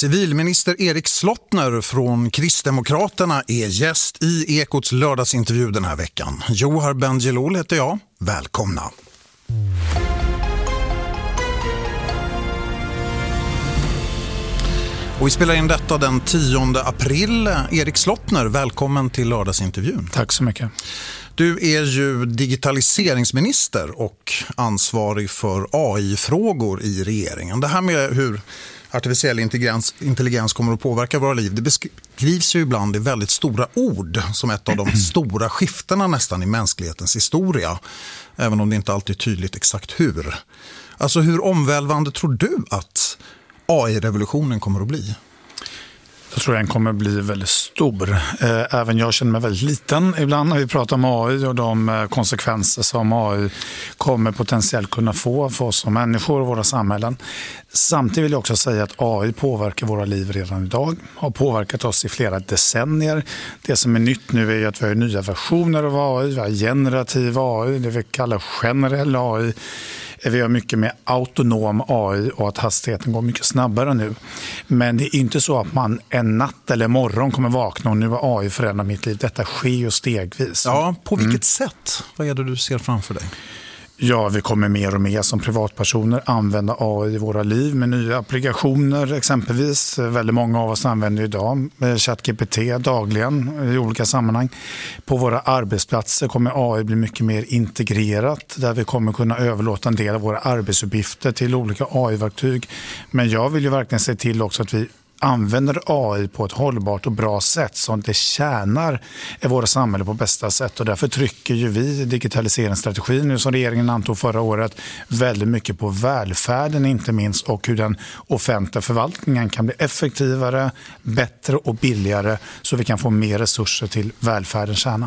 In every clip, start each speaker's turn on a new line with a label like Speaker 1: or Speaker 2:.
Speaker 1: Civilminister Erik Slottner från Kristdemokraterna är gäst i Ekots lördagsintervju den här veckan. Johar Bendjelloul heter jag. Välkomna! Och vi spelar in detta den 10 april. Erik Slottner, välkommen till lördagsintervjun.
Speaker 2: Tack så mycket.
Speaker 1: Du är ju digitaliseringsminister och ansvarig för AI-frågor i regeringen. Det här med hur artificiell intelligens kommer att påverka våra liv, det beskrivs ju ibland i väldigt stora ord som ett av de stora skiftena nästan i mänsklighetens historia. Även om det inte alltid är tydligt exakt hur. Alltså hur omvälvande tror du att AI-revolutionen kommer att bli?
Speaker 2: Jag tror den kommer att bli väldigt stor. Även jag känner mig väldigt liten ibland när vi pratar om AI och de konsekvenser som AI kommer potentiellt kunna få för oss som människor och våra samhällen. Samtidigt vill jag också säga att AI påverkar våra liv redan idag. Har påverkat oss i flera decennier. Det som är nytt nu är att vi har nya versioner av AI. Vi har generativ AI, det vi kallar generell AI. Vi har mycket med autonom AI och att hastigheten går mycket snabbare nu. Men det är inte så att man en natt eller morgon kommer vakna och nu har AI förändrat mitt liv. Detta sker ju stegvis.
Speaker 1: Ja, på vilket sätt? Vad är det du ser framför dig?
Speaker 2: Ja, vi kommer mer och mer som privatpersoner använda AI i våra liv med nya applikationer exempelvis. Väldigt många av oss använder idag ChatGPT dagligen i olika sammanhang. På våra arbetsplatser kommer AI bli mycket mer integrerat där vi kommer kunna överlåta en del av våra arbetsuppgifter till olika AI-verktyg. Men jag vill ju verkligen se till också att vi använder AI på ett hållbart och bra sätt så att det tjänar våra samhälle på bästa sätt. Och därför trycker ju vi digitaliseringsstrategin nu som regeringen antog förra året väldigt mycket på välfärden inte minst och hur den offentliga förvaltningen kan bli effektivare, bättre och billigare så vi kan få mer resurser till välfärdens kärna.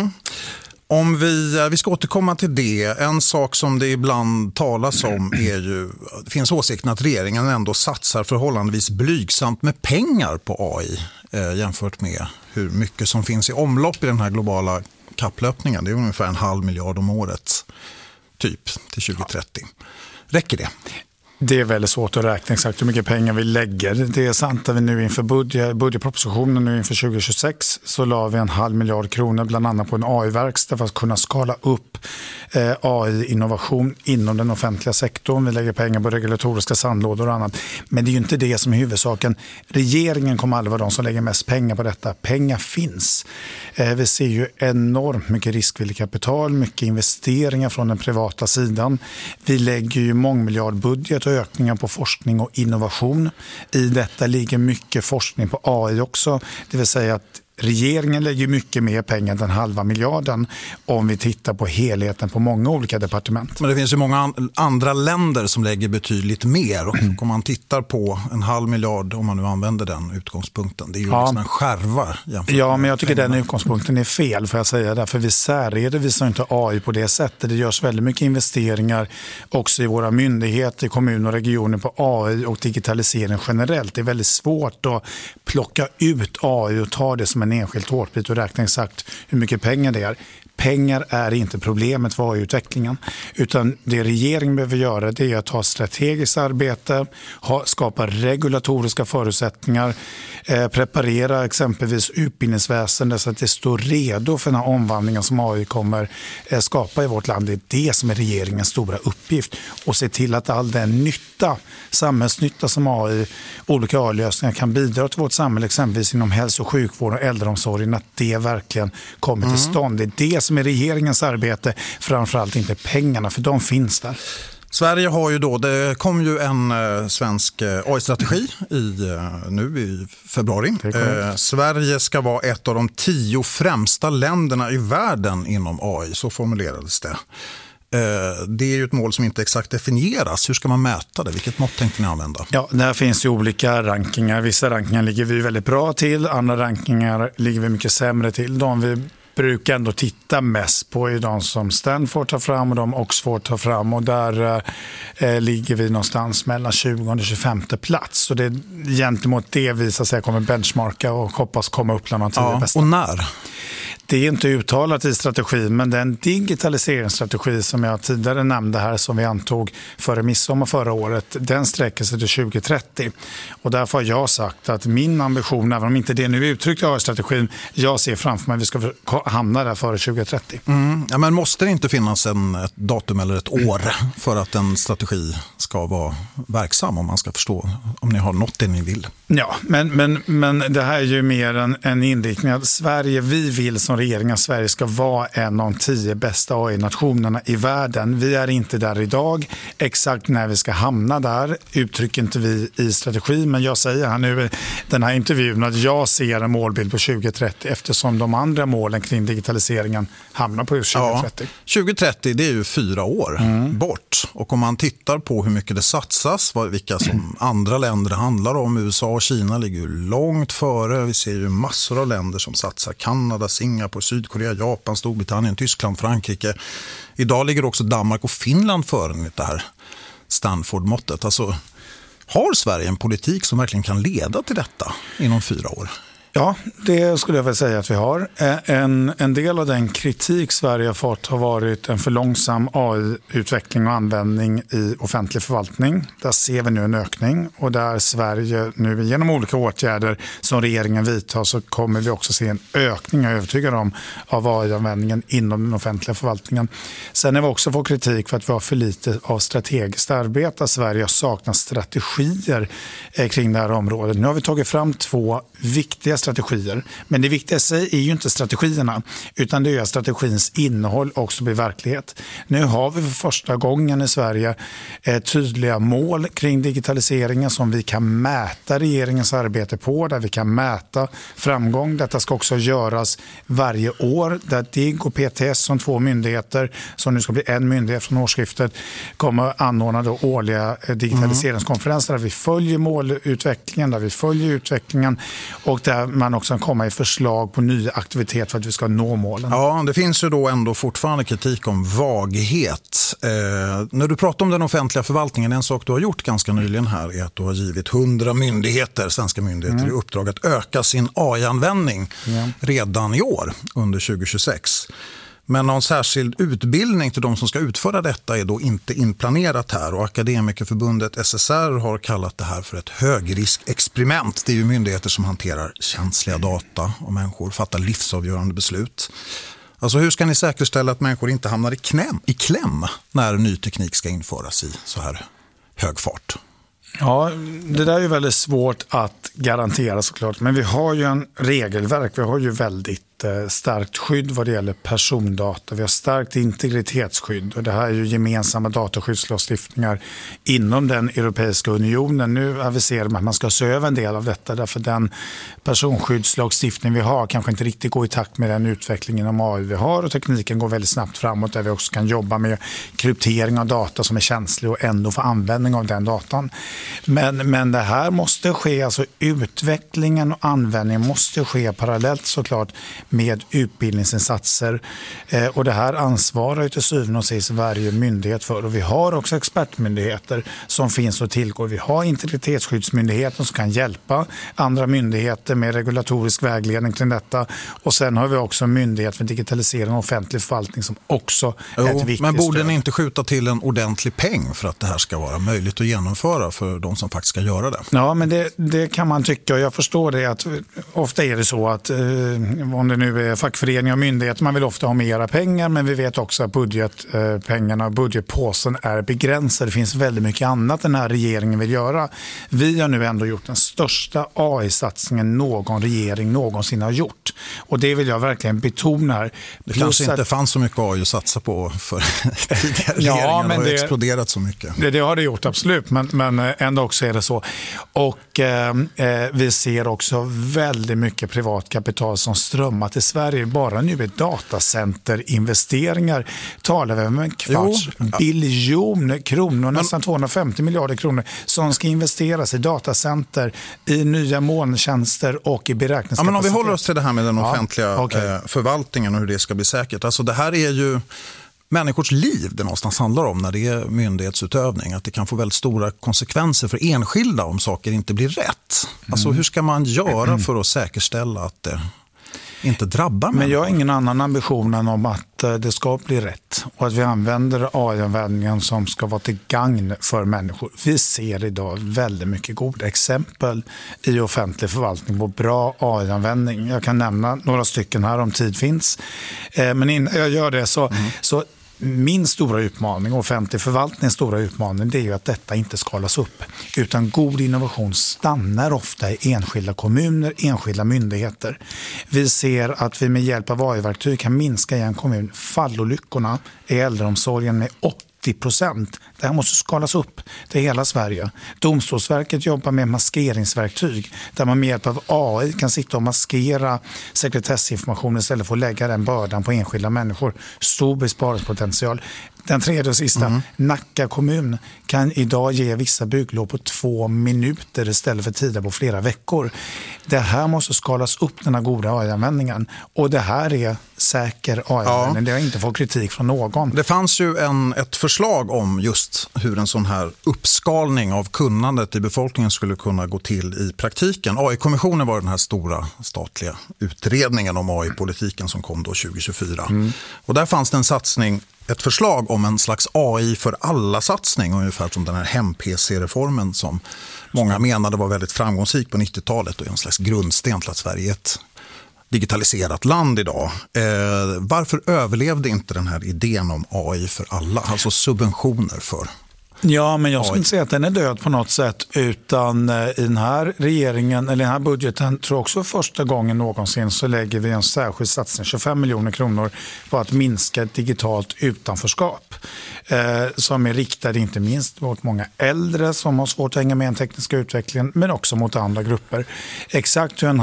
Speaker 1: Om vi ska återkomma till det. En sak som det ibland talas om är ju, det finns åsikten att regeringen ändå satsar förhållandevis blygsamt med pengar på AI jämfört med hur mycket som finns i omlopp i den här globala kapplöpningen. Det är ungefär 500 miljarder om året typ till 2030. Räcker det?
Speaker 2: Det är väldigt svårt att räkna exakt hur mycket pengar vi lägger. Det är sant att vi nu inför budgetpropositionen nu inför 2026 så la vi 500 miljarder kronor bland annat på en AI-verkstad för att kunna skala upp AI-innovation inom den offentliga sektorn. Vi lägger pengar på regulatoriska sandlådor och annat. Men det är ju inte det som är huvudsaken. Regeringen kommer aldrig vara de som lägger mest pengar på detta. Pengar finns. Vi ser ju enormt mycket riskvilligt kapital, mycket investeringar från den privata sidan. Vi lägger ju mångmiljardbudget och ökningar på forskning och innovation. I detta ligger mycket forskning på AI också. Det vill säga att regeringen lägger mycket mer pengar än 500 miljarder om vi tittar på helheten på många olika departement.
Speaker 1: Men det finns ju många andra länder som lägger betydligt mer och om man tittar på 500 miljarder om man nu använder den utgångspunkten, det är ju liksom en skärva.
Speaker 2: Ja, men jag tycker den utgångspunkten är fel för att säga därför vi särredovisar inte AI på det sättet. Det görs väldigt mycket investeringar också i våra myndigheter, kommuner och regioner på AI och digitalisering generellt. Det är väldigt svårt att plocka ut AI och ta det som en enskild tårtbit och räkna exakt hur mycket pengar det är. Pengar är inte problemet för AI-utvecklingen utan det regeringen behöver göra det är att ha strategiskt arbete, skapa regulatoriska förutsättningar, preparera exempelvis utbildningsväsendet så att det står redo för den här omvandlingen som AI kommer skapa i vårt land. Det är det som är regeringens stora uppgift och se till att all den nytta, samhällsnytta som AI, olika AI-lösningar kan bidra till vårt samhälle exempelvis inom hälso- och sjukvård och äldreomsorgen att det verkligen kommer till stånd. Det är det som är regeringens arbete, framförallt inte pengarna, för de finns där.
Speaker 1: Sverige har ju då, det kom ju en svensk AI-strategi nu i februari. Sverige ska vara ett av de 10 främsta länderna i världen inom AI, så formulerades det. Det är ju ett mål som inte exakt definieras. Hur ska man mäta det? Vilket mått tänkte ni använda?
Speaker 2: Ja, där finns ju olika rankingar. Vissa rankingar ligger vi väldigt bra till, andra rankingar ligger vi mycket sämre till. De vi brukar ändå titta mest på är de som Stanford tar fram och de Oxford tar fram och där ligger vi någonstans mellan 20 och 25 plats. Så det gentemot det visar sig kommer benchmarka och hoppas komma upp bland de 10 bästa.
Speaker 1: Och när?
Speaker 2: Det är inte uttalat i strategin, men den digitaliseringsstrategi som jag tidigare nämnde här som vi antog före midsommar förra året, den sträcker sig till 2030. Och därför har jag sagt att min ambition, även om inte det nu är uttryckt i strategin, jag ser framför mig att vi ska hamna där före 2030.
Speaker 1: Ja, men måste det inte finnas ett datum eller ett år för att en strategi ska vara verksam, om man ska förstå om ni har nått det ni vill?
Speaker 2: Ja, men det här är ju mer en inriktning att Sverige, vi vill som regering att Sverige ska vara en av de 10 bästa AI-nationerna i världen. Vi är inte där idag. Exakt när vi ska hamna där uttrycker inte vi i strategin, men jag säger här nu i den här intervjun att jag ser en målbild på 2030 eftersom de andra målen kring digitaliseringen hamnar på 2030.
Speaker 1: Ja, 2030 det är ju 4 år bort, och om man tittar på hur mycket det satsas, vilka som andra länder det handlar om, USA och Kina ligger ju långt före. Vi ser ju massor av länder som satsar, Kanada, Singapore, Sydkorea, Japan, Storbritannien, Tyskland, Frankrike. Idag ligger också Danmark och Finland före enligt det här Stanford-måttet. Alltså, har Sverige en politik som verkligen kan leda till detta inom 4 år?
Speaker 2: Ja, det skulle jag väl säga att vi har. En del av den kritik Sverige har fått har varit en för långsam AI-utveckling och användning i offentlig förvaltning. Där ser vi nu en ökning, och där Sverige nu genom olika åtgärder som regeringen vidtar så kommer vi också se en ökning, jag är övertygad om, av AI-användningen inom den offentliga förvaltningen. Sen har vi också fått kritik för att vi har för lite av strategiskt arbete. Sverige har saknat strategier kring det här området. Nu har vi tagit fram 2 viktiga strategier. Men det viktigaste är ju inte strategierna, utan det är att strategins innehåll också blir verklighet. Nu har vi för första gången i Sverige tydliga mål kring digitaliseringen som vi kan mäta regeringens arbete på, där vi kan mäta framgång. Detta ska också göras varje år, där DIGG och PTS som 2 myndigheter, som nu ska bli en myndighet från årsskiftet, kommer anordna då årliga digitaliseringskonferenser där vi följer målutvecklingen, där vi följer utvecklingen och där man också komma i förslag på nya aktiviteter för att vi ska nå målen.
Speaker 1: Ja, det finns ju då ändå fortfarande kritik om vaghet. När du pratar om den offentliga förvaltningen, en sak du har gjort ganska nyligen här är att du har givit 100 myndigheter, svenska myndigheter, i uppdrag att öka sin AI-användning redan i år, under 2026. Men någon särskild utbildning till de som ska utföra detta är då inte inplanerat här, och Akademikerförbundet SSR har kallat det här för ett högriskexperiment. Det är ju myndigheter som hanterar känsliga data och människor fattar livsavgörande beslut. Alltså, hur ska ni säkerställa att människor inte hamnar i kläm när ny teknik ska införas i så här hög fart?
Speaker 2: Ja, det där är ju väldigt svårt att garantera såklart, men vi har ju en regelverk, vi har ju väldigt starkt skydd vad det gäller persondata, vi har starkt integritetsskydd, och det här är ju gemensamma dataskyddslagstiftningar inom den Europeiska unionen. Nu aviserar man att man ska se över en del av detta, därför den personskyddslagstiftning vi har kanske inte riktigt går i takt med den utvecklingen inom AI vi har, och tekniken går väldigt snabbt framåt där vi också kan jobba med kryptering av data som är känslig och ändå få användning av den datan. Men det här måste ske, alltså utvecklingen och användningen måste ske parallellt såklart med utbildningsinsatser, och det här ansvarar ju till syvende och sist varje myndighet för, och vi har också expertmyndigheter som finns att tillgå. Vi har integritetsskyddsmyndigheten som kan hjälpa andra myndigheter med regulatorisk vägledning kring detta, och sen har vi också en myndighet för digitalisering och offentlig förvaltning som också är ett viktigt
Speaker 1: Men borde
Speaker 2: stöd.
Speaker 1: ni inte skjuta till en ordentlig peng för att det här ska vara möjligt att genomföra för de som faktiskt ska göra det?
Speaker 2: Ja, men det kan man tycka, och jag förstår det att ofta är det så att om det nu är fackföreningar och myndigheter, man vill ofta ha mera pengar, men vi vet också att budgetpengarna och budgetpåsen är begränsade. Det finns väldigt mycket annat den här regeringen vill göra. Vi har nu ändå gjort den största AI-satsningen någon regering någonsin har gjort, och det vill jag verkligen betona här.
Speaker 1: Det kanske inte fanns så mycket AI att satsa på för tidigare regeringar, men det har exploderat så mycket.
Speaker 2: Det har det gjort, absolut, men ändå också är det så. Och vi ser också väldigt mycket privat kapital som strömmar till Sverige. Bara nu är datacenterinvesteringar talar vi om en kvarts biljon kronor, nästan 250 miljarder kronor som ska investeras i datacenter, i nya molntjänster och i beräkningskapacitet.
Speaker 1: Men om vi håller oss till det här med den offentliga förvaltningen och hur det ska bli säkert. Alltså, det här är ju människors liv det någonstans handlar om när det är myndighetsutövning. Att det kan få väldigt stora konsekvenser för enskilda om saker inte blir rätt. Alltså, hur ska man göra för att säkerställa att det inte drabbar människor.
Speaker 2: Men jag har ingen annan ambition än om att det ska bli rätt och att vi använder AI-användningen som ska vara till gagn för människor. Vi ser idag väldigt mycket goda exempel i offentlig förvaltning på bra AI-användning. Jag kan nämna några stycken här om tid finns. Men innan jag gör det så min stora utmaning, offentlig förvaltnings stora utmaning, det är ju att detta inte skalas upp. Utan god innovation stannar ofta i enskilda kommuner, enskilda myndigheter. Vi ser att vi med hjälp av AI-verktyg kan minska i en kommun fallolyckorna i äldreomsorgen med 80%. Det här måste skalas upp till hela Sverige. Domstolsverket jobbar med maskeringsverktyg där man med hjälp av AI kan sitta och maskera sekretessinformation istället för att lägga den bördan på enskilda människor. Stor besparingspotential. Den tredje och sista, Nacka kommun kan idag ge vissa bygglov på 2 minuter istället för tider på flera veckor. Det här måste skalas upp, den här goda AI-användningen. Och det här är säker AI-användning. Det har inte fått kritik från någon.
Speaker 1: Det fanns ju ett förslag om just hur en sån här uppskalning av kunnandet i befolkningen skulle kunna gå till i praktiken. AI-kommissionen var den här stora statliga utredningen om AI-politiken som kom då 2024. Och där fanns det en satsning, ett förslag om en slags AI för alla-satsning, ungefär som den här hem-PC-reformen som många menade var väldigt framgångsrik på 90-talet och en slags grundsten till att Sverige är ett digitaliserat land idag. Varför överlevde inte den här idén om AI för alla, alltså subventioner för?
Speaker 2: Ja, men jag skulle inte säga att den är död på något sätt, utan i den här regeringen, eller den här budgeten, tror jag också första gången någonsin så lägger vi en särskild satsning, 25 miljoner kronor på att minska ett digitalt utanförskap som är riktad inte minst mot många äldre som har svårt att hänga med i den tekniska utvecklingen, men också mot andra grupper. Exakt hur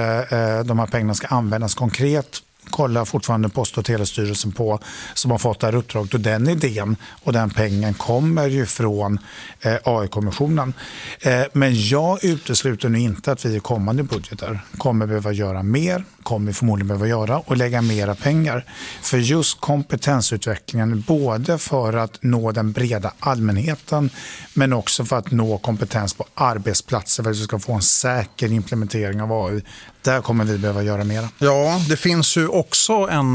Speaker 2: de här pengarna ska användas konkret kollar fortfarande Post- och telestyrelsen på, som har fått det här uppdraget, och den idén och den pengen kommer ju från AI-kommissionen. Men jag utesluter nu inte att vi i kommande budgetar kommer behöva göra mer, kommer förmodligen behöva göra och lägga mera pengar för just kompetensutvecklingen, både för att nå den breda allmänheten men också för att nå kompetens på arbetsplatser för att vi ska få en säker implementering av AI. Där kommer vi behöva göra mera.
Speaker 1: Ja, det finns ju också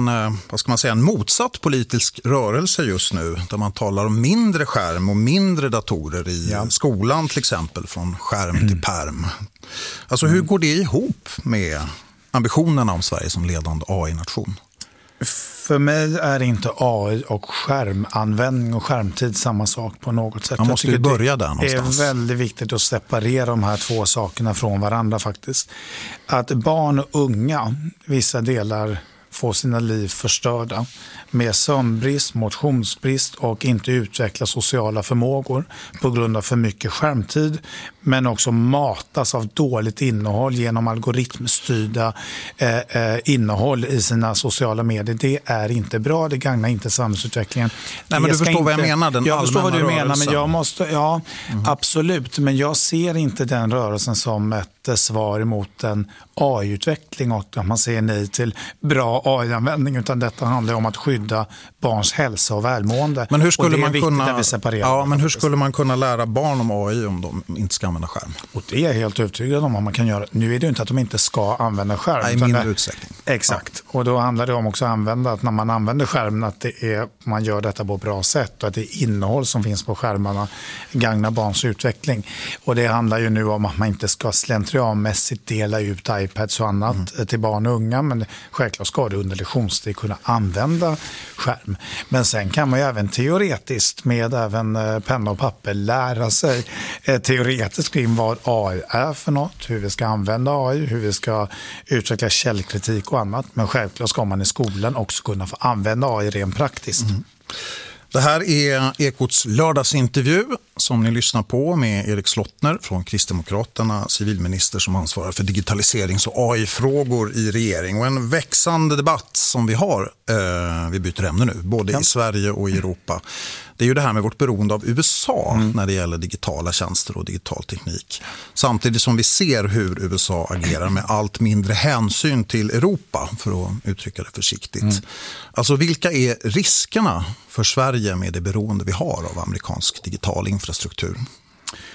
Speaker 1: en motsatt politisk rörelse just nu där man talar om mindre skärm och mindre datorer i skolan till exempel, från skärm till perm. Alltså hur går det ihop med ambitionerna om Sverige som ledande AI-nation?
Speaker 2: För mig är inte AI och skärmanvändning och skärmtid samma sak på något sätt.
Speaker 1: Man måste ju börja där någonstans.
Speaker 2: Det är väldigt viktigt att separera de här två sakerna från varandra faktiskt. Att barn och unga, vissa delar, får sina liv förstörda med sömnbrist, motionsbrist och inte utveckla sociala förmågor på grund av för mycket skärmtid, men också matas av dåligt innehåll genom algoritmstyrda innehåll i sina sociala medier. Det är inte bra, det gagnar inte samhällsutvecklingen.
Speaker 1: Nej, men du förstår vad jag menar,
Speaker 2: jag förstår vad du
Speaker 1: rörelsen.
Speaker 2: menar, men jag måste, absolut, men jag ser inte den rörelsen som ett svar emot en AI-utveckling och att man säger nej till bra AI-användning, utan detta handlar om att skydda barns hälsa och välmående.
Speaker 1: Men hur skulle
Speaker 2: man
Speaker 1: skulle man kunna lära barn om AI om de inte ska använda skärm?
Speaker 2: Och det är jag helt övertygad om vad man kan göra. Nu är det ju inte att de inte ska använda skärm.
Speaker 1: Nej, i mindre utsträckning.
Speaker 2: Exakt. Ja. Och då handlar det om också att när man använder skärmen att man gör detta på ett bra sätt och att det innehåll som finns på skärmarna gagnar barns utveckling. Och det handlar ju nu om att man inte ska slentrianmässigt dela ut iPads och annat till barn och unga, men självklart ska det under lektionstid kunna använda skärm. Men sen kan man ju även teoretiskt med även penna och papper lära sig teoretiskt kring vad AI är för något, hur vi ska använda AI, hur vi ska utveckla källkritik och annat. Men självklart ska man i skolan också kunna få använda AI rent praktiskt.
Speaker 1: Det här är Ekots lördagsintervju som ni lyssnar på med Erik Slottner från Kristdemokraterna, civilminister som ansvarar för digitaliserings- och AI-frågor i regering. Och en växande debatt som vi har, vi byter ämne nu, både i Sverige och i Europa. Det är ju det här med vårt beroende av USA när det gäller digitala tjänster och digital teknik. Samtidigt som vi ser hur USA agerar med allt mindre hänsyn till Europa, för att uttrycka det försiktigt. Alltså vilka är riskerna för Sverige med det beroende vi har av amerikansk digital infrastruktur?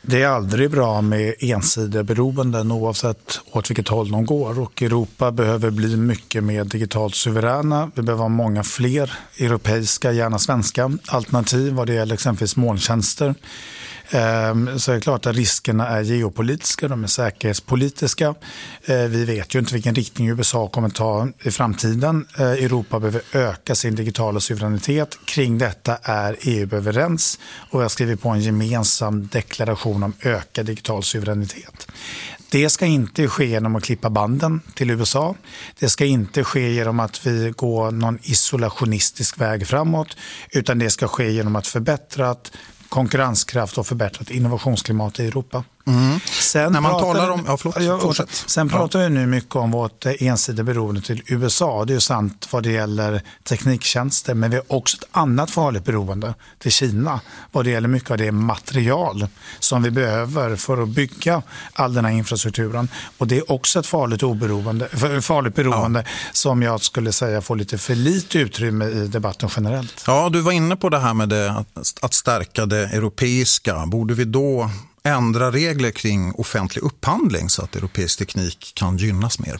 Speaker 2: Det är aldrig bra med ensidiga beroenden oavsett åt vilket håll de går, och Europa behöver bli mycket mer digitalt suveräna. Vi behöver ha många fler europeiska, gärna svenska alternativ vad det gäller exempelvis molntjänster. Så är det klart att riskerna är geopolitiska, de är säkerhetspolitiska. Vi vet ju inte vilken riktning USA kommer ta i framtiden. Europa behöver öka sin digitala suveränitet. Kring detta är EU överens, och jag skriver på en gemensam deklaration om ökad digital suveränitet. Det ska inte ske genom att klippa banden till USA. Det ska inte ske genom att vi går någon isolationistisk väg framåt, utan det ska ske genom att förbättra konkurrenskraft och förbättrat innovationsklimat i Europa. Sen pratar vi nu mycket om vårt ensidiga beroende till USA. Det är ju sant vad det gäller tekniktjänster, men vi har också ett annat farligt beroende till Kina vad det gäller mycket av det material som vi behöver för att bygga all den här infrastrukturen. Och det är också ett farligt beroende som jag skulle säga får lite för lite utrymme i debatten generellt.
Speaker 1: Ja, du var inne på det här med att stärka det europeiska. Borde vi då ändra regler kring offentlig upphandling så att europeisk teknik kan gynnas mer?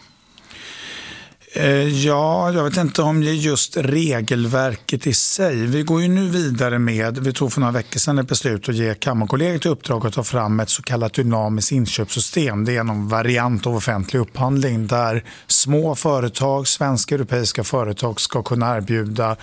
Speaker 2: Ja, jag vet inte om det är just regelverket i sig. Vi går ju nu vidare vi tog för några veckor sedan ett beslut att ge Kammarkollegiet i uppdrag att ta fram ett så kallat dynamiskt inköpssystem. Det är någon variant av offentlig upphandling där små företag, svenska europeiska företag ska kunna erbjuda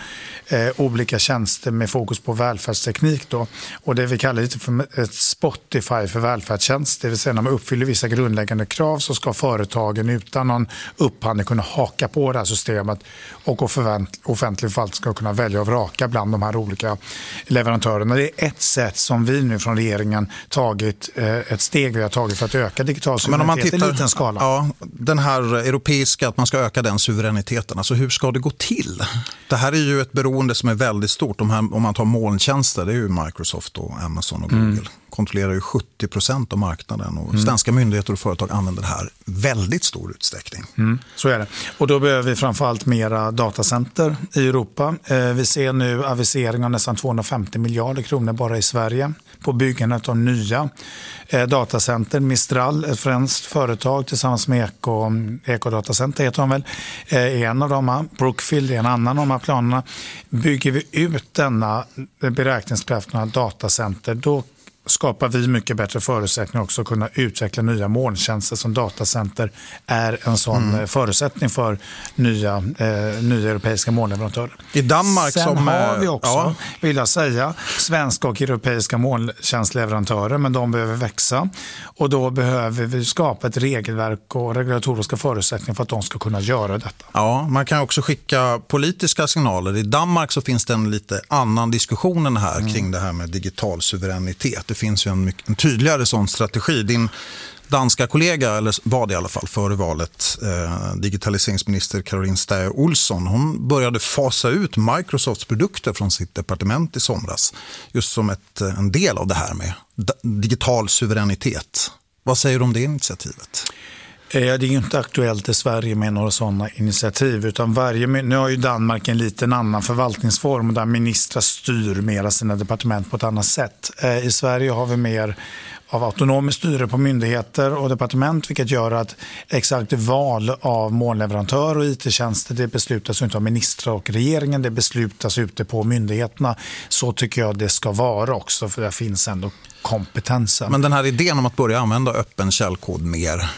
Speaker 2: olika tjänster med fokus på välfärdsteknik då. Och det vi kallar lite för ett Spotify för välfärdstjänst. Det vill säga när man uppfyller vissa grundläggande krav så ska företagen utan någon upphandling kunna haka på det här systemet, och offentlig förvaltning ska kunna välja och vraka bland de här olika leverantörerna. Det är ett sätt som vi nu från regeringen tagit ett steg vi har tagit för att öka digital suveränitet i liten skala.
Speaker 1: Ja, den här europeiska, att man ska öka den suveräniteten, alltså hur ska det gå till? Det här är ju ett beroende som är väldigt stort. Om man tar molntjänster, det är ju Microsoft och Amazon och Google. Kontrollerar ju 70% av marknaden, och svenska myndigheter och företag använder det här väldigt stor utsträckning.
Speaker 2: Så är det. Och då behöver vi framförallt mera datacenter i Europa. Vi ser nu avisering av nästan 250 miljarder kronor bara i Sverige på byggandet av nya datacenter. Mistral, ett franskt företag tillsammans med Ecodatacenter heter de väl, är en av dem. Brookfield är en annan av de här planerna. Bygger vi ut denna beräkningskraften av datacenter, då skapar vi mycket bättre förutsättningar också att kunna utveckla nya molntjänster som datacenter är en sån förutsättning för nya europeiska molnleverantörer.
Speaker 1: I Danmark
Speaker 2: sen har vi också, vill jag säga, svenska och europeiska molntjänstleverantörer, men de behöver växa, och då behöver vi skapa ett regelverk och regulatoriska förutsättningar för att de ska kunna göra detta.
Speaker 1: Ja, man kan också skicka politiska signaler. I Danmark så finns det en lite annan diskussion än här kring det här med digital suveränitet. Det finns ju en tydligare sån strategi. Din danska kollega, eller var det i alla fall före valet, digitaliseringsminister Caroline Stæhr Olsson, hon började fasa ut Microsofts produkter från sitt departement i somras. Just som en del av det här med digital suveränitet. Vad säger du om det initiativet?
Speaker 2: Det är ju inte aktuellt i Sverige med några sådana initiativ, utan nu har ju Danmark en liten annan förvaltningsform där ministrar styr mera sina departement på ett annat sätt. I Sverige har vi mer av autonomiskt styre på myndigheter och departement, vilket gör att exakt val av molnleverantör och IT-tjänster, det beslutas inte av ministrar och regeringen, det beslutas ute på myndigheterna. Så tycker jag det ska vara också, för det finns ändå kompetensen.
Speaker 1: Men den här idén om att börja använda öppen källkod mer,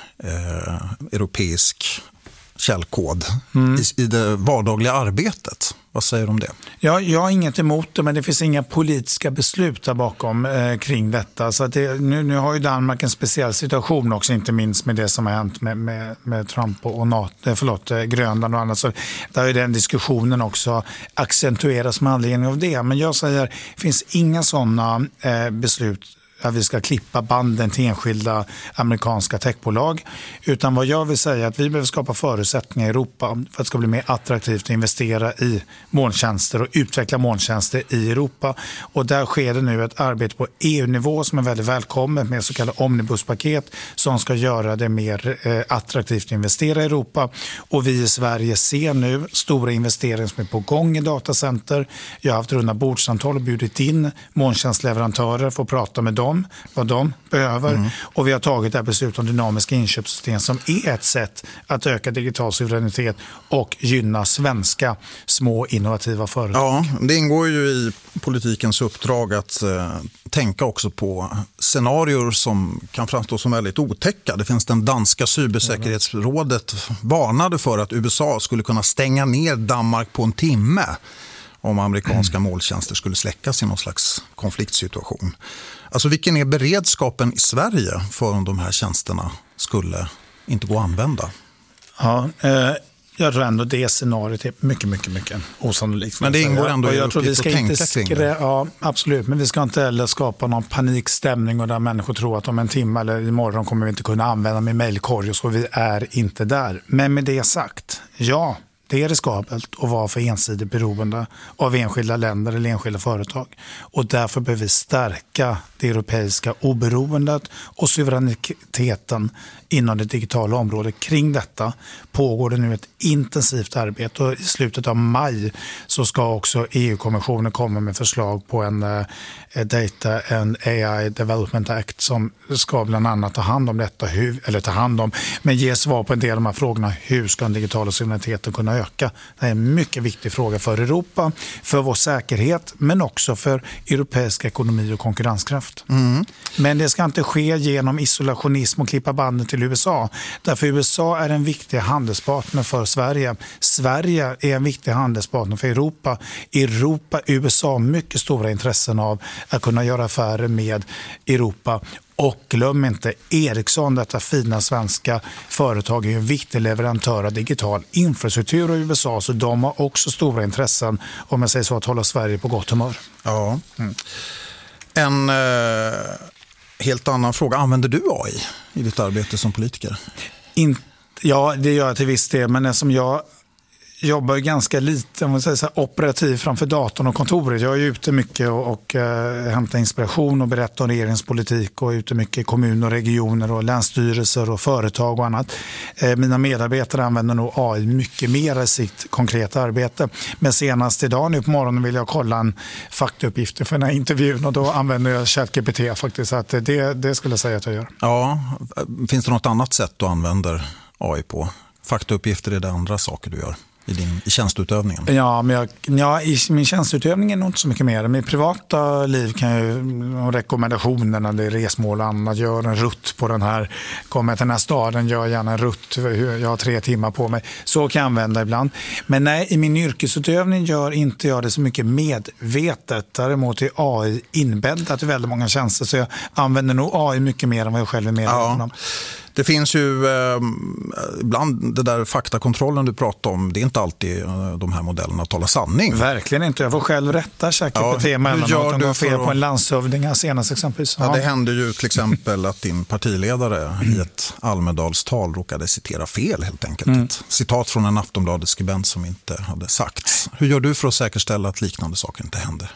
Speaker 1: europeisk källkod i det vardagliga arbetet. Vad säger du om det?
Speaker 2: Ja, jag har inget emot det, men det finns inga politiska beslut där bakom kring detta. Så att nu har ju Danmark en speciell situation också, inte minst med det som har hänt med Trump och Grönland och annat. Så där är den diskussionen också accentueras med anledning av det. Men jag säger, det finns inga sådana beslut att vi ska klippa banden till enskilda amerikanska techbolag. Utan vad jag vill säga är att vi behöver skapa förutsättningar i Europa för att det ska bli mer attraktivt att investera i molntjänster och utveckla molntjänster i Europa. Och där sker det nu ett arbete på EU-nivå som är väldigt välkommet med så kallade omnibuspaket som ska göra det mer attraktivt att investera i Europa. Och vi i Sverige ser nu stora investeringar som är på gång i datacenter. Jag har haft runda bordssamtal och bjudit in molntjänstleverantörer för att prata med dem dem, vad de behöver. Och vi har tagit det här beslut om dynamiska inköpssystem som är ett sätt att öka digital suveränitet och gynna svenska små innovativa företag.
Speaker 1: Ja, det ingår ju i politikens uppdrag att tänka också på scenarier som kan framstå som väldigt otäcka. Det finns den danska cybersäkerhetsrådet varnade för att USA skulle kunna stänga ner Danmark på en timme om amerikanska måltjänster skulle släckas i någon slags konfliktsituation. Alltså vilken är beredskapen i Sverige för om de här tjänsterna skulle inte gå att använda?
Speaker 2: Ja, jag tror ändå det scenariot är mycket osannolikt.
Speaker 1: Men det ingår ändå i uppgift att tänka kring det.
Speaker 2: Ja, absolut. Men vi ska inte heller skapa någon panikstämning och där människor tror att om en timme eller imorgon kommer vi inte kunna använda min mejlkorg och så. Vi är inte där. Men med det sagt, ja, det är riskabelt att vara för ensidigt beroende av enskilda länder eller enskilda företag. Och därför behöver vi stärka det europeiska oberoendet och suveräniteten inom det digitala området. Kring detta pågår det nu ett intensivt arbete och i slutet av maj så ska också EU-kommissionen komma med förslag på en Data and AI Development Act som ska bland annat ta hand om detta, men ge svar på en del av de här frågorna. Hur ska den digitala suveräniteten kunna öka? Det är en mycket viktig fråga för Europa, för vår säkerhet men också för europeisk ekonomi och konkurrenskraft. Men det ska inte ske genom isolationism och klippa banden till USA. Därför USA är en viktig handelspartner för Sverige. Sverige är en viktig handelspartner för Europa. USA har mycket stora intressen av att kunna göra affärer med Europa. Och glöm inte, Ericsson, detta fina svenska företag, är en viktig leverantör av digital infrastruktur i USA. Så de har också stora intressen, om jag säger så, att hålla Sverige på gott humör.
Speaker 1: Ja. En helt annan fråga. Använder du AI i ditt arbete som politiker?
Speaker 2: Ja, det gör jag till viss del. Men som jag jobbar ganska lite operativ framför datorn och kontoret. Jag är ute mycket och hämtar inspiration och berättar om regeringens politik och är ute mycket i kommuner och regioner och länsstyrelser och företag och annat. Mina medarbetare använder nog AI mycket mer i sitt konkreta arbete. Men senast idag nu på morgonen vill jag kolla en faktauppgifter för den här intervjun och då använder jag ChatGPT faktiskt. Så att det skulle jag säga att jag gör.
Speaker 1: Ja, finns det något annat sätt du använder AI på? Faktauppgifter är det andra saker du gör i tjänstutövningen?
Speaker 2: Ja, i min tjänstutövning är nog inte så mycket mer. I mitt privata liv kan jag rekommendationerna, det är resmål och annat. Gör en rutt på den här, kommer till den här staden, gör gärna en rutt. Jag har 3 timmar på mig. Så kan jag använda ibland. Men nej, i min yrkesutövning gör inte jag det så mycket medvetet. Däremot är AI inbäddat i väldigt många tjänster. Så jag använder nog AI mycket mer än vad jag själv är medveten om.
Speaker 1: Det finns ju ibland det där faktakontrollen du pratar om, det är inte alltid de här modellerna talar sanning.
Speaker 2: Verkligen inte. Jag får själv rätta ChatGPT emellanåt om de fel på en landshövding senast exempelvis.
Speaker 1: Ja, det hände ju till exempel att din partiledare i ett Almedalstal råkade citera fel helt enkelt. Ett citat från en Aftonbladet-skribent som inte hade sagts. Hur gör du för att säkerställa att liknande saker inte händer?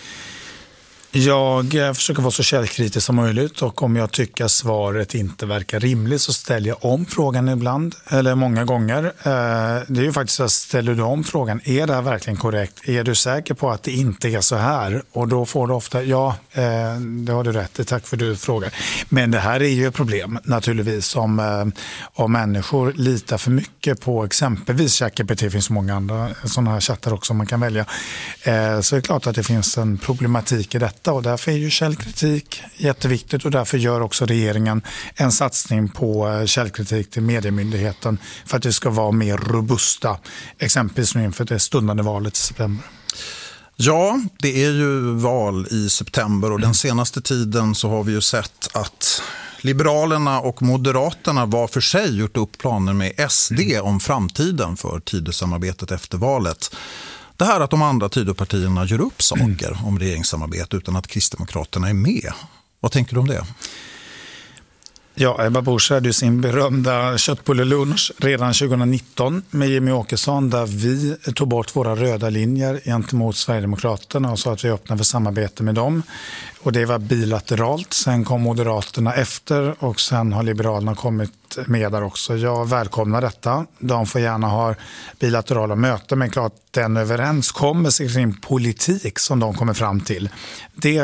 Speaker 2: Jag försöker vara så källkritisk som möjligt och om jag tycker svaret inte verkar rimligt så ställer jag om frågan ibland eller många gånger. Det är ju faktiskt att ställer du om frågan, är det här verkligen korrekt? Är du säker på att det inte är så här? Och då får du ofta, det har du rätt i, tack för du frågar. Men det här är ju ett problem naturligtvis om människor litar för mycket på exempelvis ChatGPT, det finns många andra sådana här chattar också man kan välja. Så det är klart att det finns en problematik i detta. Och därför är ju källkritik jätteviktigt och därför gör också regeringen en satsning på källkritik till mediemyndigheten för att det ska vara mer robusta, exempelvis nu inför det stundande valet i september.
Speaker 1: Ja, det är ju val i september och den senaste tiden så har vi ju sett att Liberalerna och Moderaterna var för sig gjort upp planer med SD om framtiden för Tidösamarbetet efter valet. Det här att de andra Tidöpartierna gör upp saker om regeringssamarbete utan att Kristdemokraterna är med. Vad tänker du om det?
Speaker 2: Ja, Ebba Busch hade ju sin berömda köttbullelunch redan 2019 med Jimmy Åkesson där vi tog bort våra röda linjer gentemot Sverigedemokraterna och sa att vi öppnar för samarbete med dem. Och det var bilateralt. Sen kom Moderaterna efter och sen har Liberalerna kommit med där också. Jag välkomnar detta. De får gärna ha bilaterala möten, men klart den överenskommelse kring politik som de kommer fram till, det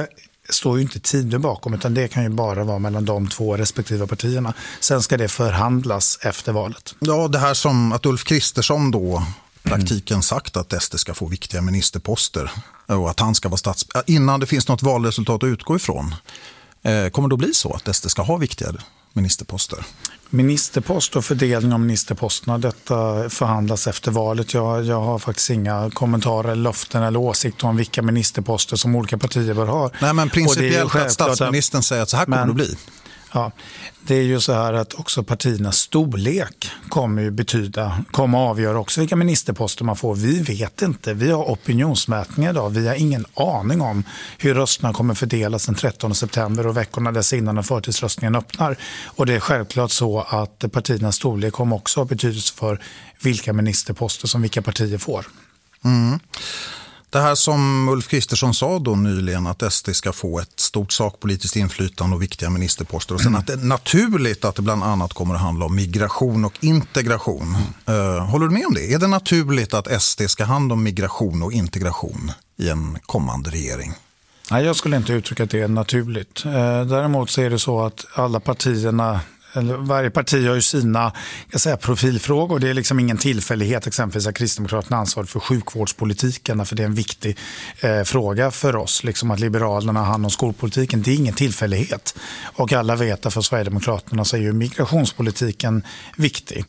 Speaker 2: står ju inte tider bakom, utan det kan ju bara vara mellan de två respektive partierna. Sen ska det förhandlas efter valet.
Speaker 1: Ja, det här som att Ulf Kristersson då praktiken sagt att SD ska få viktiga ministerposter och att han ska vara innan det finns något valresultat att utgå ifrån. Kommer det att bli så att SD ska ha viktiga ministerposter?
Speaker 2: Ministerpost och fördelning av ministerposterna, detta förhandlas efter valet. Jag har faktiskt inga kommentarer, löften eller åsikter om vilka ministerposter som olika partier bör ha.
Speaker 1: Nej, men principiellt att statsministern säger att så här kommer det att bli.
Speaker 2: Ja, det är ju så här att också partiernas storlek kommer avgöra också vilka ministerposter man får. Vi vet inte, vi har opinionsmätningar idag, vi har ingen aning om hur rösterna kommer fördelas den 13 september och veckorna dessförinnan när förtidsröstningen öppnar. Och det är självklart så att partiernas storlek kommer också ha betydelse för vilka ministerposter som vilka partier får.
Speaker 1: Mm. Det här som Ulf Kristersson sa då nyligen, att SD ska få ett stort sakpolitiskt inflytande och viktiga ministerposter. Och sen att det är naturligt att det bland annat kommer att handla om migration och integration. Håller du med om det? Är det naturligt att SD ska hand om migration och integration i en kommande regering?
Speaker 2: Nej, jag skulle inte uttrycka att det är naturligt. Däremot så är det så att alla partierna, eller varje parti har ju sina profilfrågor. Det är liksom ingen tillfällighet exempelvis att Kristdemokraterna ansvarar för sjukvårdspolitiken, för det är en viktig fråga för oss. Liksom att Liberalerna har hand om skolpolitiken, det är ingen tillfällighet. Och alla vet att för Sverigedemokraterna så är ju migrationspolitiken viktig.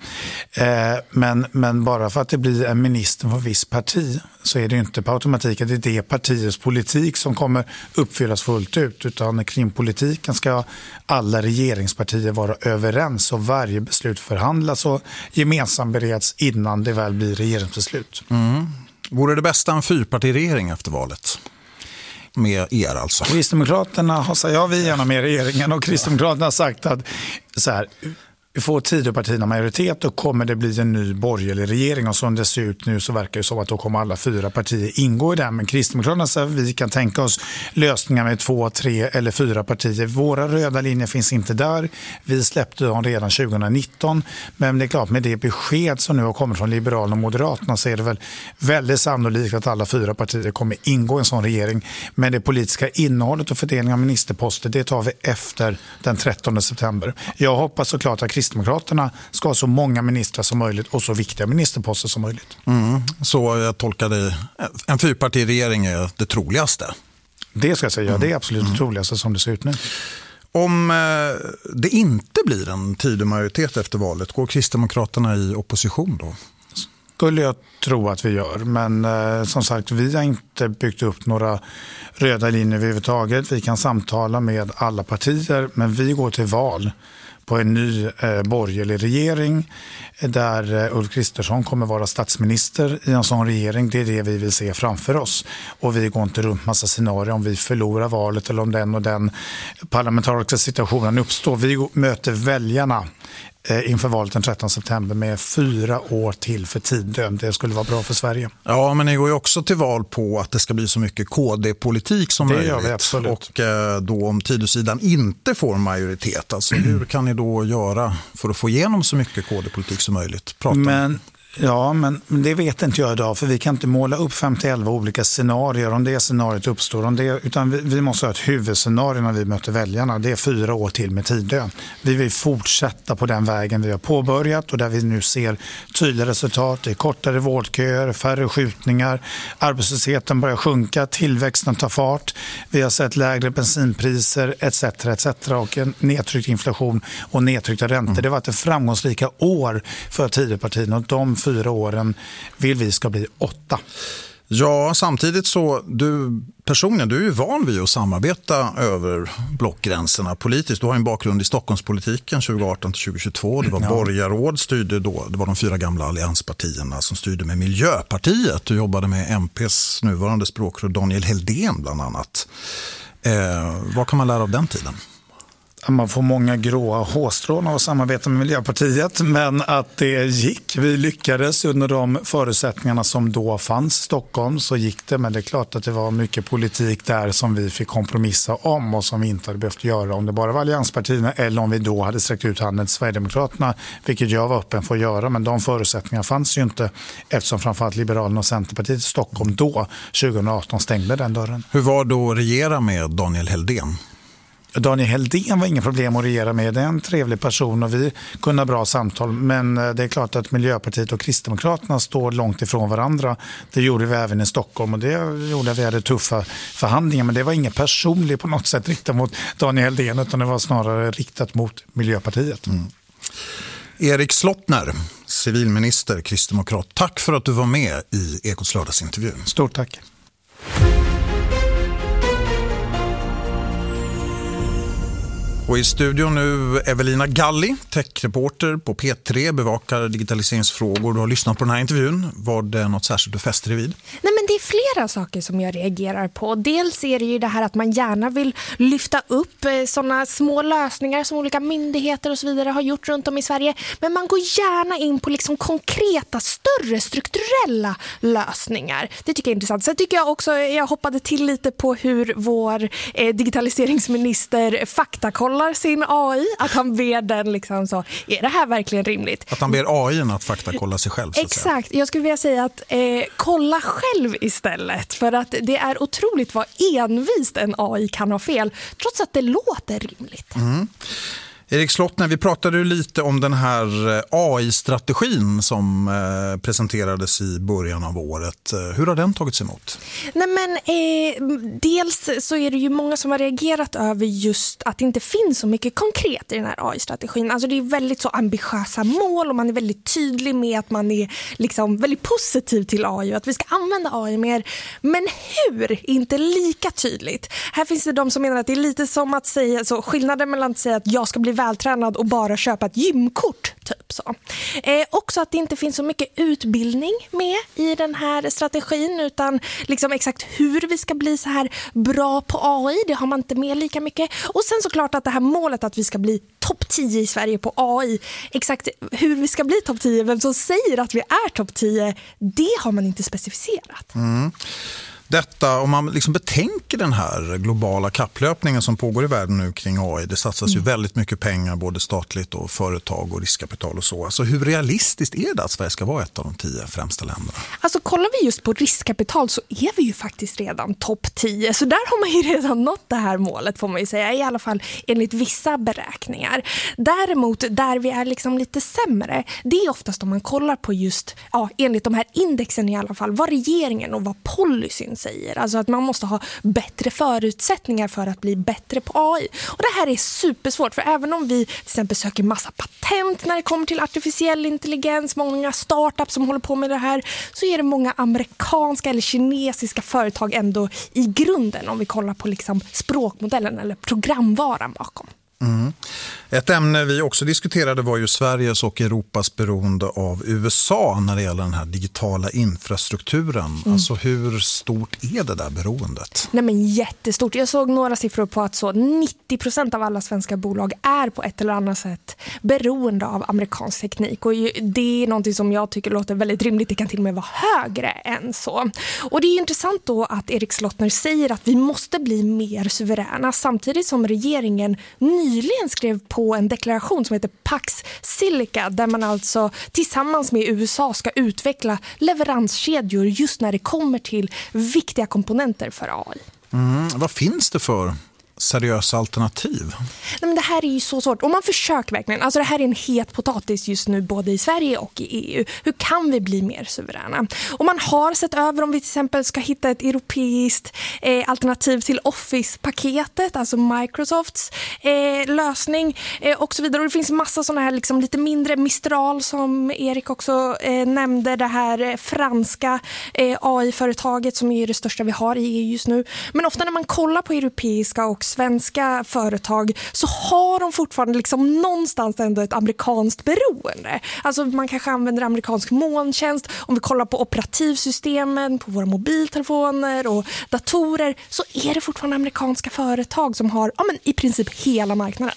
Speaker 2: Men bara för att det blir en minister för viss parti så är det inte på automatik att det är det partiets politik som kommer uppfyllas fullt ut, utan kring politiken ska alla regeringspartier vara överens och varje beslut förhandlas och gemensamt bereds innan det väl blir regeringsbeslut.
Speaker 1: Vore det bästa en fyrpartiregering efter valet? Med er alltså?
Speaker 2: Kristdemokraterna har sagt, ja, vi är gärna med regeringen, och Kristdemokraterna har sagt att så här, får Tidöpartierna majoritet och kommer det bli en ny borgerlig regering, och som det ser ut nu så verkar det som att då kommer alla 4 partier ingå i den. Men Kristdemokraterna säger att vi kan tänka oss lösningar med 2, 3 eller 4 partier. Våra röda linjer finns inte där. Vi släppte dem redan 2019, men det är klart, med det besked som nu har kommit från Liberalerna och Moderaterna så är det väl väldigt sannolikt att alla 4 partier kommer ingå i en sån regering. Men det politiska innehållet och fördelningen av ministerposter, det tar vi efter den 13 september. Jag hoppas såklart att Kristdemokraterna ska ha så många ministrar som möjligt och så viktiga ministerposter som möjligt.
Speaker 1: Så jag tolkar det, en fyrpartiregering är det troligaste?
Speaker 2: Det ska jag säga, det är absolut det troligaste som det ser ut nu.
Speaker 1: Om det inte blir en tydlig majoritet efter valet, går Kristdemokraterna i opposition då?
Speaker 2: Skulle jag tro att vi gör, men som sagt, vi har inte byggt upp några röda linjer överhuvudtaget. Vi kan samtala med alla partier, men vi går till val på en ny borgerlig regering där Ulf Kristersson kommer vara statsminister i en sån regering. Det är det vi vill se framför oss. Och vi går inte runt massa scenarier om vi förlorar valet eller om den och den parlamentariska situationen uppstår. Vi möter väljarna inför valet den 13 september med 4 år till för Tidö. Det skulle vara bra för Sverige.
Speaker 1: Ja, men ni går ju också till val på att det ska bli så mycket KD-politik som möjligt.
Speaker 2: Det gör vi absolut.
Speaker 1: Och då om Tidösidan inte får majoritet, alltså hur kan ni då göra för att få igenom så mycket KD-politik som möjligt? Men
Speaker 2: det vet inte jag idag, för vi kan inte måla upp 5-11 olika scenarier om det scenariot uppstår. Utan vi måste ha ett huvudscenario när vi möter väljarna. Det är 4 år till med Tidö. Vi vill fortsätta på den vägen vi har påbörjat och där vi nu ser tydliga resultat. Det är kortare vårdköer, färre skjutningar, arbetslösheten börjar sjunka, tillväxten tar fart. Vi har sett lägre bensinpriser etc. och en nedtryckt inflation och nedtryckta räntor. Det har varit ett framgångsrika år för Tidöpartierna, och de 4 åren vill vi ska bli 8.
Speaker 1: Ja, samtidigt så du personligen, du är ju van vid att samarbeta över blockgränserna politiskt. Du har en bakgrund i Stockholmspolitiken 2018-2022. Det var borgarråd, styrde då. Det var de 4 gamla allianspartierna som styrde med Miljöpartiet. Du jobbade med MPs nuvarande språkrör Daniel Heldén bland annat. Vad kan man lära av den tiden?
Speaker 2: Man får många gråa hårstrån av att samarbeta med Miljöpartiet, men att det gick. Vi lyckades under de förutsättningarna som då fanns i Stockholm, så gick det. Men det är klart att det var mycket politik där som vi fick kompromissa om och som vi inte hade behövt göra om det bara var allianspartierna eller om vi då hade sträckt ut handen till Sverigedemokraterna, vilket jag var öppen för att göra. Men de förutsättningarna fanns ju inte, eftersom framförallt Liberalerna och Centerpartiet i Stockholm då 2018 stängde den dörren.
Speaker 1: Hur var då att regera med Daniel Heldén?
Speaker 2: Daniel Heldén var inga problem att regera med. Det är en trevlig person och vi kunde ha bra samtal. Men det är klart att Miljöpartiet och Kristdemokraterna står långt ifrån varandra. Det gjorde vi även i Stockholm och det gjorde vi hade tuffa förhandlingar. Men det var inget personligt på något sätt riktat mot Daniel Heldén, utan det var snarare riktat mot Miljöpartiet.
Speaker 1: Erik Slottner, civilminister, kristdemokrat. Tack för att du var med i Ekots lördagsintervju.
Speaker 2: Stort tack.
Speaker 1: Och i studion nu Evelina Galli, techreporter på P3, bevakar digitaliseringsfrågor. Du har lyssnat på den här intervjun. Var det något särskilt du fäster dig vid?
Speaker 3: Nej, men det är flera saker som jag reagerar på. Dels är det ju det här att man gärna vill lyfta upp sådana små lösningar som olika myndigheter och så vidare har gjort runt om i Sverige. Men man går gärna in på liksom konkreta, större, strukturella lösningar. Det tycker jag är intressant. Sen tycker jag också, jag hoppade till lite på hur vår digitaliseringsminister faktakollar sin AI, att han ber den liksom så, är det här verkligen rimligt?
Speaker 1: Att han ber AI att faktakolla sig själv. Så
Speaker 3: exakt, jag skulle vilja säga att kolla själv istället, för att det är otroligt vad envist en AI kan ha fel, trots att det låter rimligt.
Speaker 1: Erik Slottner, vi pratade ju lite om den här AI-strategin som presenterades i början av året. Hur har den tagits emot?
Speaker 3: Nej, men dels så är det ju många som har reagerat över just att det inte finns så mycket konkret i den här AI-strategin. Alltså det är väldigt så ambitiösa mål och man är väldigt tydlig med att man är liksom väldigt positiv till AI och att vi ska använda AI mer. Men hur? Inte lika tydligt. Här finns det de som menar att det är lite som att säga så, skillnaden mellan att säga att jag ska bli vältränad och bara köpa ett gymkort typ så. Också att det inte finns så mycket utbildning med i den här strategin, utan liksom exakt hur vi ska bli så här bra på AI, det har man inte med lika mycket. Och sen såklart att det här målet att vi ska bli topp 10 i Sverige på AI, exakt hur vi ska bli topp 10, vem som säger att vi är topp 10, det har man inte specificerat.
Speaker 1: Detta, om man liksom betänker den här globala kapplöpningen som pågår i världen nu kring AI, det satsas ju väldigt mycket pengar, både statligt och företag och riskkapital och så. Alltså hur realistiskt är det att Sverige ska vara ett av de 10 främsta länderna?
Speaker 3: Alltså kollar vi just på riskkapital så är vi ju faktiskt redan topp 10. Så där har man ju redan nått det här målet, får man ju säga, i alla fall enligt vissa beräkningar. Däremot där vi är liksom lite sämre, det är oftast om man kollar på just, enligt de här indexen i alla fall, vad regeringen och vad policyn säger. Alltså att man måste ha bättre förutsättningar för att bli bättre på AI. Och det här är supersvårt, för även om vi till exempel söker massa patent när det kommer till artificiell intelligens, många startups som håller på med det här, så är det många amerikanska eller kinesiska företag ändå i grunden, om vi kollar på liksom språkmodellen eller programvaran bakom.
Speaker 1: Ett ämne vi också diskuterade var ju Sveriges och Europas beroende av USA när det gäller den här digitala infrastrukturen. Alltså hur stort är det där beroendet? Nej, men
Speaker 3: jättestort. Jag såg några siffror på att så 90% av alla svenska bolag är på ett eller annat sätt beroende av amerikansk teknik. Och det är någonting som jag tycker låter väldigt rimligt. Det kan till och med vara högre än så. Och det är intressant då att Erik Slottner säger att vi måste bli mer suveräna, samtidigt som regeringen nyligen skrev på en deklaration som heter Pax Silica, där man alltså tillsammans med USA ska utveckla leveranskedjor just när det kommer till viktiga komponenter för AI.
Speaker 1: Vad finns det för seriösa alternativ?
Speaker 3: Nej, men det här är ju så svårt. Och man försöker verkligen. Alltså det här är en het potatis just nu både i Sverige och i EU. Hur kan vi bli mer suveräna? Och man har sett över om vi till exempel ska hitta ett europeiskt alternativ till Office-paketet, alltså Microsofts lösning och så vidare. Och det finns massa sådana här liksom lite mindre, Mistral som Erik också nämnde, det här franska AI-företaget som är det största vi har i EU just nu. Men ofta när man kollar på europeiska och svenska företag så har de fortfarande liksom någonstans ändå ett amerikanskt beroende. Alltså man kanske använder amerikansk molntjänst. Om vi kollar på operativsystemen, på våra mobiltelefoner och datorer, så är det fortfarande amerikanska företag som har i princip hela marknaden.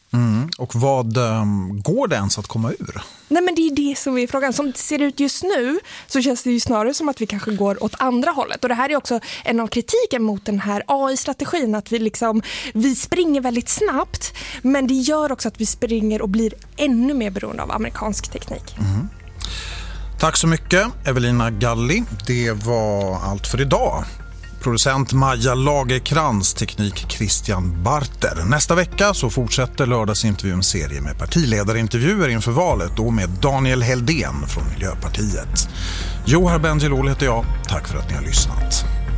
Speaker 1: Och vad går det ens att komma ur?
Speaker 3: Nej, men det är det som är frågan. Som det ser ut just nu så känns det ju snarare som att vi kanske går åt andra hållet. Och det här är också en av kritiken mot den här AI-strategin. Att vi springer väldigt snabbt, men det gör också att vi springer och blir ännu mer beroende av amerikansk teknik.
Speaker 1: Tack så mycket, Evelina Galli. Det var allt för idag. Producent Maja Lagerkrans, teknik Christian Barter. Nästa vecka så fortsätter lördagsintervjun serie med partiledarintervjuer inför valet, då med Daniel Heldén från Miljöpartiet. Johar Bendjelloul heter jag. Tack för att ni har lyssnat.